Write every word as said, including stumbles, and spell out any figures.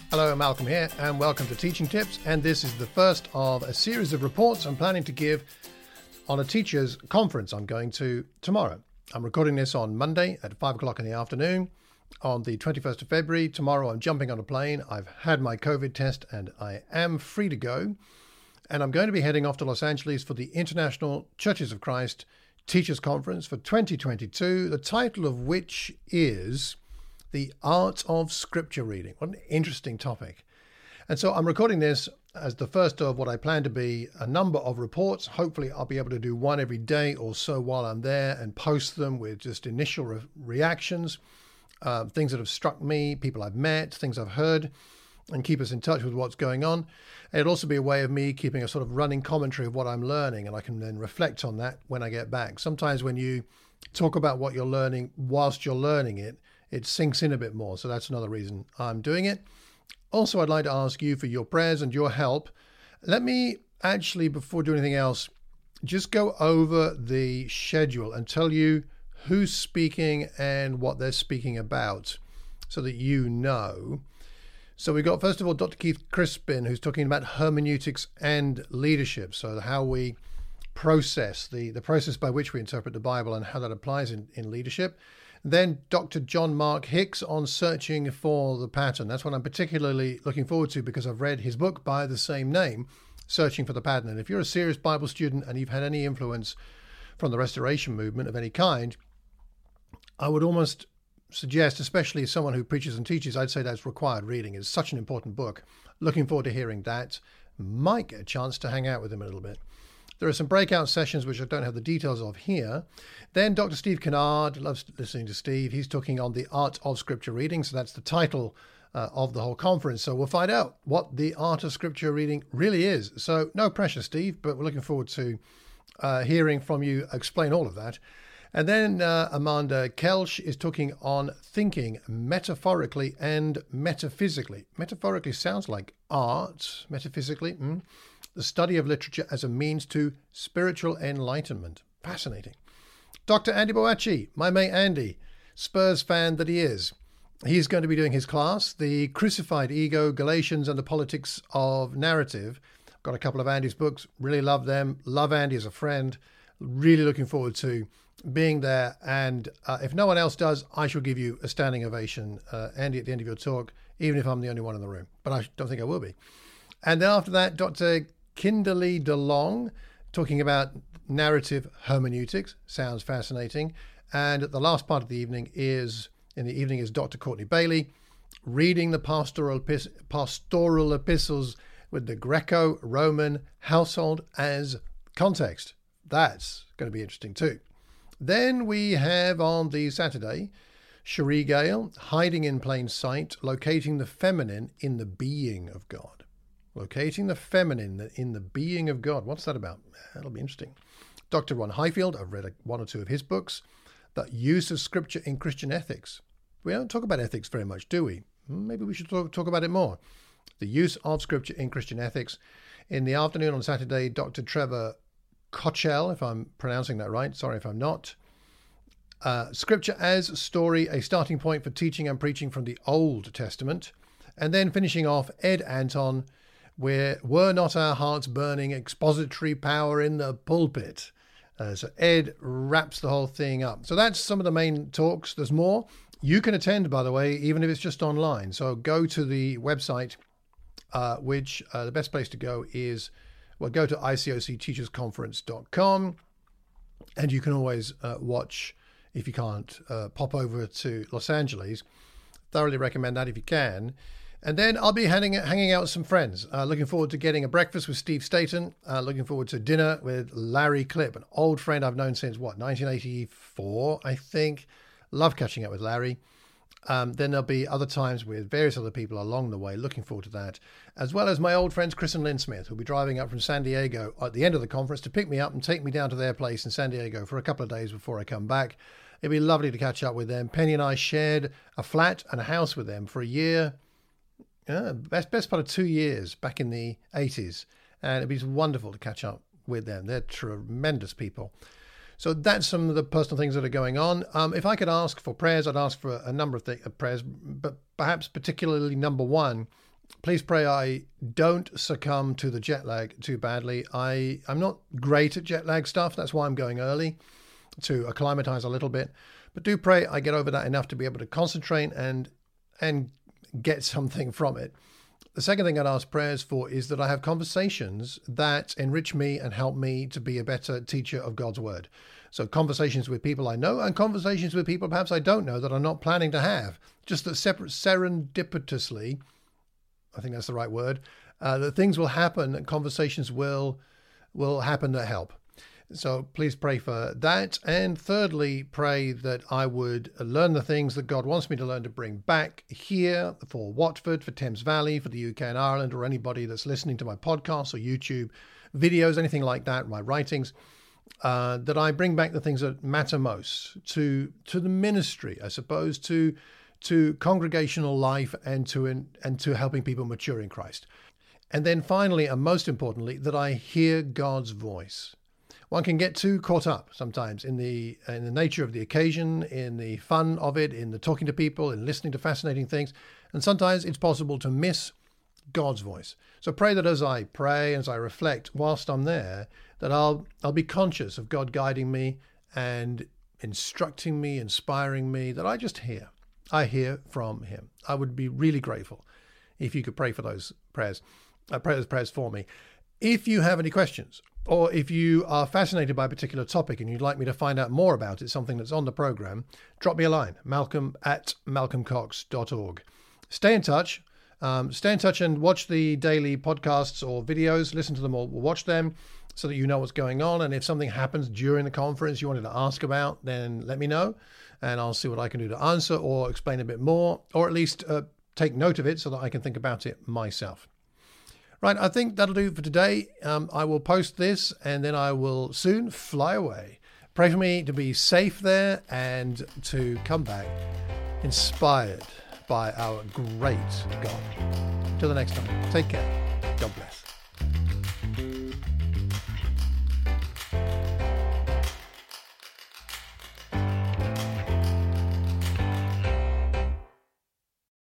Hello, Malcolm here, and welcome to Teaching Tips. And this is the first of a series of reports I'm planning to give on a teachers' conference I'm going to tomorrow. I'm recording this on Monday at five o'clock in the afternoon on the twenty-first of February. Tomorrow I'm jumping on a plane. I've had my COVID test and I am free to go. And I'm going to be heading off to Los Angeles for the International Churches of Christ Teachers Conference for twenty twenty-two, the title of which is The Art of Scripture Reading. What an interesting topic. And so I'm recording this as the first of what I plan to be a number of reports. Hopefully I'll be able to do one every day or so while I'm there and post them with just initial re- reactions, uh, things that have struck me, people I've met, things I've heard, and keep us in touch with what's going on. It'll also be a way of me keeping a sort of running commentary of what I'm learning, and I can then reflect on that when I get back. Sometimes when you talk about what you're learning whilst you're learning it, it sinks in a bit more. So that's another reason I'm doing it. Also, I'd like to ask you for your prayers and your help. Let me actually, before doing anything else, just go over the schedule and tell you who's speaking and what they're speaking about so that you know. So we've got, first of all, Doctor Keith Crispin, who's talking about hermeneutics and leadership. So how we process, the, the process by which we interpret the Bible and how that applies in, in leadership. Then Doctor John Mark Hicks on searching for the pattern. That's what I'm particularly looking forward to because I've read his book by the same name, Searching for the Pattern. And if you're a serious Bible student and you've had any influence from the Restoration movement of any kind, I would almost suggest, especially as someone who preaches and teaches, I'd say that's required reading. It's such an important book. Looking forward to hearing that. Might get a chance to hang out with him a little bit. There are some breakout sessions, which I don't have the details of here. Then Doctor Steve Kennard, loves listening to Steve. He's talking on the art of scripture reading. So that's the title uh, of the whole conference. So we'll find out what the art of scripture reading really is. So no pressure, Steve, but we're looking forward to uh, hearing from you explain all of that. And then uh, Amanda Kelch is talking on thinking metaphorically and metaphysically. Metaphorically sounds like art, metaphysically. Mm. The study of literature as a means to spiritual enlightenment. Fascinating. Doctor Andy Boachi, my mate Andy, Spurs fan that he is. He's going to be doing his class, The Crucified Ego, Galatians and the Politics of Narrative. I've got a couple of Andy's books, really love them. Love Andy as a friend. Really looking forward to being there. And uh, if no one else does, I shall give you a standing ovation, uh, Andy, at the end of your talk, even if I'm the only one in the room. But I don't think I will be. And then after that, Doctor Kinderly DeLong, talking about narrative hermeneutics. Sounds fascinating. And the last part of the evening is, in the evening is Doctor Courtney Bailey, reading the pastoral, pastoral epistles with the Greco-Roman household as context. That's going to be interesting too. Then we have on the Saturday, Cherie Gale, Hiding in Plain Sight, Locating the Feminine in the Being of God. Locating the feminine in the being of God. What's that about? That'll be interesting. Doctor Ron Highfield, I've read one or two of his books. The use of scripture in Christian ethics. We don't talk about ethics very much, do we? Maybe we should talk, talk about it more. The use of scripture in Christian ethics. In the afternoon on Saturday, Doctor Trevor Kochel, if I'm pronouncing that right. Sorry if I'm not. Uh, scripture as story, a starting point for teaching and preaching from the Old Testament. And then finishing off, Ed Anton, where were not our hearts burning, expository power in the pulpit. Uh, so Ed wraps the whole thing up. So that's some of the main talks. There's more. You can attend, by the way, even if it's just online. So go to the website, uh, which uh, the best place to go is, well, go to I C O C teachers conference dot com, and you can always uh, watch, if you can't, uh, pop over to Los Angeles. Thoroughly recommend that if you can. And then I'll be hanging, hanging out with some friends. Uh, looking forward to getting a breakfast with Steve Staten. Uh, looking forward to dinner with Larry Clipp, an old friend I've known since, what, nineteen eighty-four, I think. Love catching up with Larry. Um, then there'll be other times with various other people along the way. Looking forward to that. As well as my old friends Chris and Lynn Smith, who'll be driving up from San Diego at the end of the conference to pick me up and take me down to their place in San Diego for a couple of days before I come back. It'd be lovely to catch up with them. Penny and I shared a flat and a house with them for a year. Yeah, best best part of two years back in the eighties. And it'd be wonderful to catch up with them. They're tremendous people. So that's some of the personal things that are going on. Um, if I could ask for prayers, I'd ask for a number of th- prayers, but perhaps particularly number one please pray I don't succumb to the jet lag too badly. I, I'm not great at jet lag stuff. That's why I'm going early, to acclimatize a little bit. But do pray I get over that enough to be able to concentrate and and get something from it. The second thing I'd ask prayers for is that I have conversations that enrich me and help me to be a better teacher of God's word. So conversations with people I know and conversations with people perhaps I don't know that I'm not planning to have. Just that separate serendipitously, I think that's the right word, uh, that things will happen and conversations will will happen that help. So please pray for that. And thirdly, pray that I would learn the things that God wants me to learn to bring back here for Watford, for Thames Valley, for the U K and Ireland, or anybody that's listening to my podcasts or YouTube videos, anything like that, my writings, uh, that I bring back the things that matter most to to the ministry, I suppose, to to congregational life and to and to helping people mature in Christ. And then finally, and most importantly, that I hear God's voice. One can get too caught up sometimes in the in the nature of the occasion, in the fun of it, in the talking to people, in listening to fascinating things. And sometimes it's possible to miss God's voice. So pray that as I pray, as I reflect whilst I'm there, that I'll I'll be conscious of God guiding me and instructing me, inspiring me, that I just hear. I hear from him. I would be really grateful if you could pray for those prayers, uh, pray those prayers for me. If you have any questions, or if you are fascinated by a particular topic and you'd like me to find out more about it, something that's on the program, drop me a line, malcolm at malcolm cox dot org. Stay in touch. Um, stay in touch and watch the daily podcasts or videos. Listen to them or watch them so that you know what's going on. And if something happens during the conference you wanted to ask about, then let me know and I'll see what I can do to answer or explain a bit more, or at least uh, take note of it so that I can think about it myself. Right, I think that'll do for today. Um, I will post this and then I will soon fly away. Pray for me to be safe there and to come back inspired by our great God. Till the next time, take care. God bless.